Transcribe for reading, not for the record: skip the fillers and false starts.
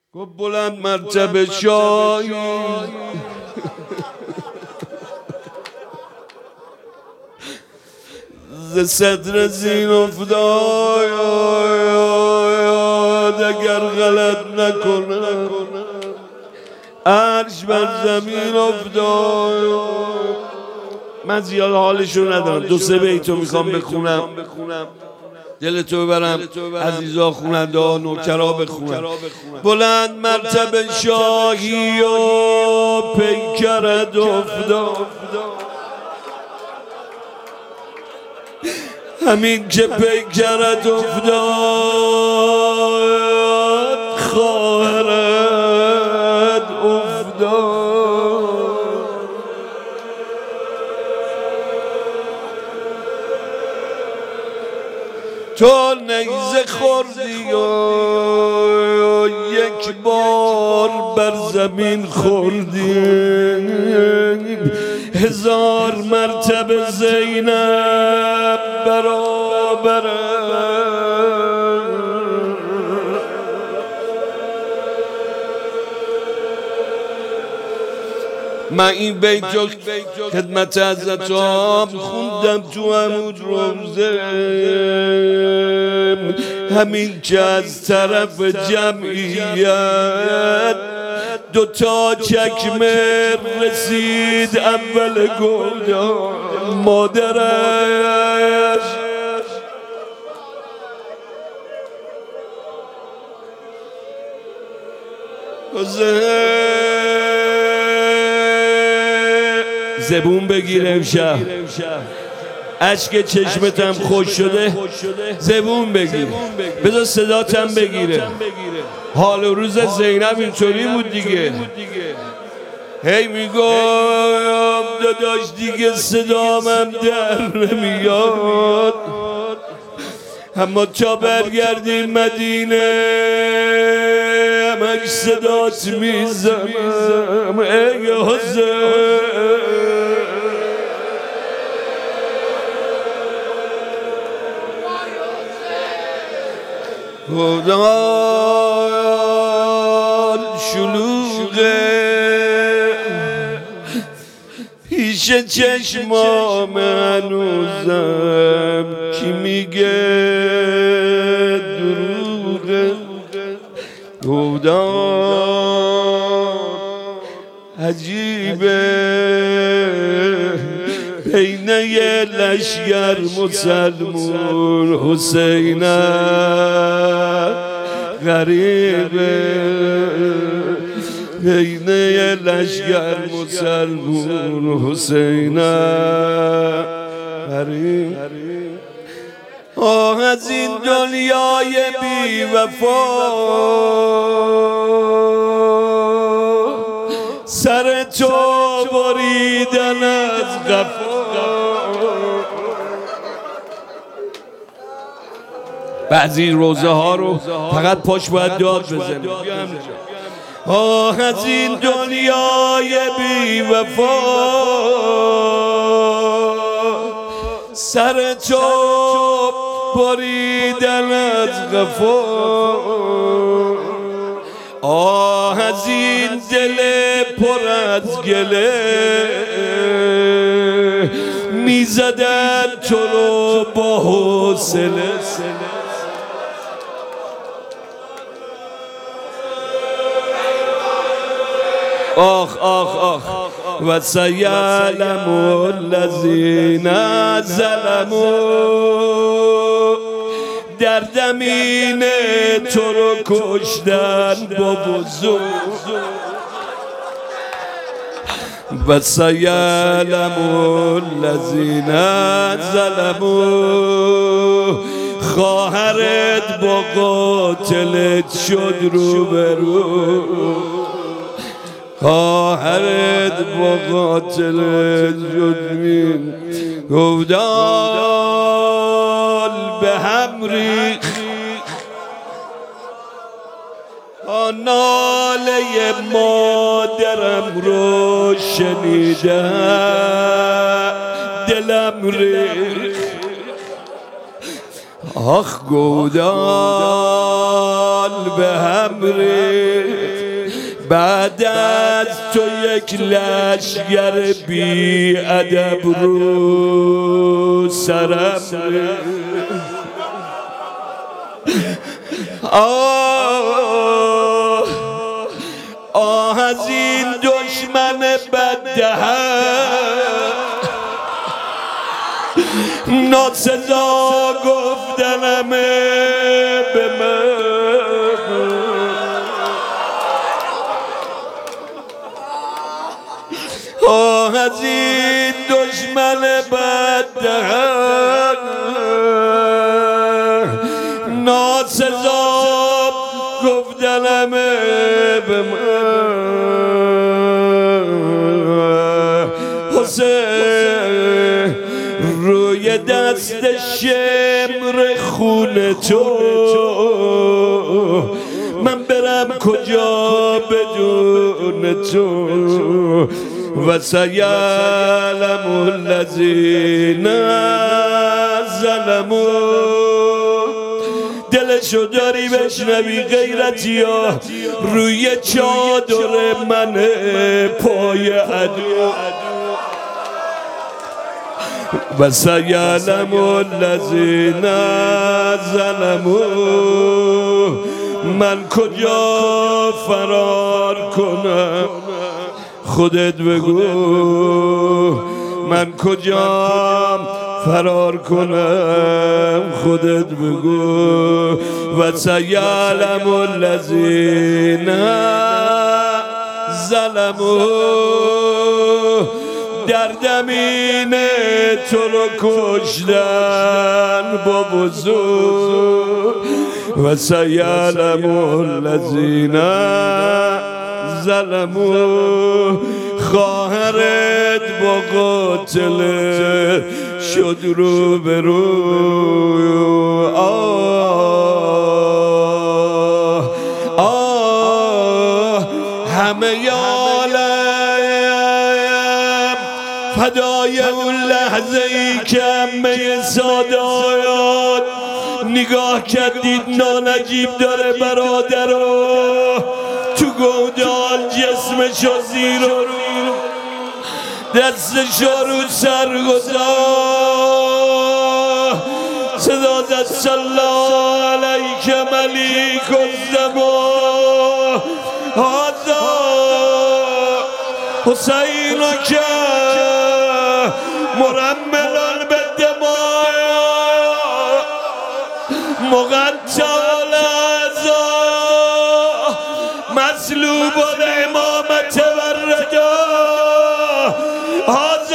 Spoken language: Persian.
گفت بلند مرتبه شاهی ز صدر زین افتاد اگر غلط نکنم عرش بر زمین افتاد. من زیاد حالشو ندارم، دو سه بیتو میخوام بخونم دلتو ببرم، عزیزا خوننده ها نوکرا بخونم. بلند مرتبه شاهی و پیکرت افتاد، همین که پیکرت افتاد خواهرت افتاد. تو نیزه خوردی و یک بار بر زمین خوردی، هزار مرتبه زینب برابره. من این بیتو خدمت حضرتام خوندم تو عمود روزه، همین که از طرف جمعیت دوتا چکمه رسید اول گفتم مادرش زبون بگیر امشب، اشک چشمتم خوش شده زبون بگیر، بذار صداتم بگیره. حال و روز زینب اینطوری بود دیگه، هی میگم داداش دیگه صدامم در نمیاد، اما تا برگردیم مدینه همش صدات میزنم ای حسین. خدایان شلوغه پیش چشمام هنوزم، کی میگه دروغه. خدایان عجیبه بین یه لشگر مسلمون حسین غریبه، بین یه لشگر مسلمون حسین غریبه. آه از این دنیای بی وفا سر تو بریدن از غفا. بعضی روزه ها رو فقط پاش باید داد بزنه. آه از این دنیای بی وفا سر تو بریدن از غفا. آه از این دل پر از گله میزدن تو رو با حوصله. آخ آخ آخ و سیعلم الذین ظلموا، در دمین تو رو کشتن با وضو. و سیعلم الذین ظلموا، خواهرت با قاتلت شد روبرو، خواهرت با قاتلت شد می گفتال به هم ریخ. ناله مادرم رو شنیدم دلم ریخ. آخ گودال به هم ریخ. بعد از تو یک لشگر بی ادب رو سرم آه از این دشمن بددهن ناسزا گفتنمه به من آه از این دشمن بددهن ناسزا گفتنمه به من حسین روی دست شمر خون تو من برم کجا بدون تو و سیعلم الذین ظلموا دلشو داری بشنوی غیرتی ها روی چادر من پای عدو و سیعلم الذین ظلموا من کجا فرار کنم خودت بگو من کجا فرار کنم خودت بگو و سیعلم الذین ظلموا در دمین تو رو کشتن با وضو و سیعلم الذین ظلموا خواهرت با قاتل شد رو به رو همه عالم فدای اون لحظه ای که همه سادات نگاه کردید نانجیب داره برادرو تو گودال جسمشو زیر و رو دستشو رو سر گذار صدا زد صلی علیک ملیک الزمان هذا حسین که مرملان به دماء مقطع الاعضاء مسلوب الامامة والرجاء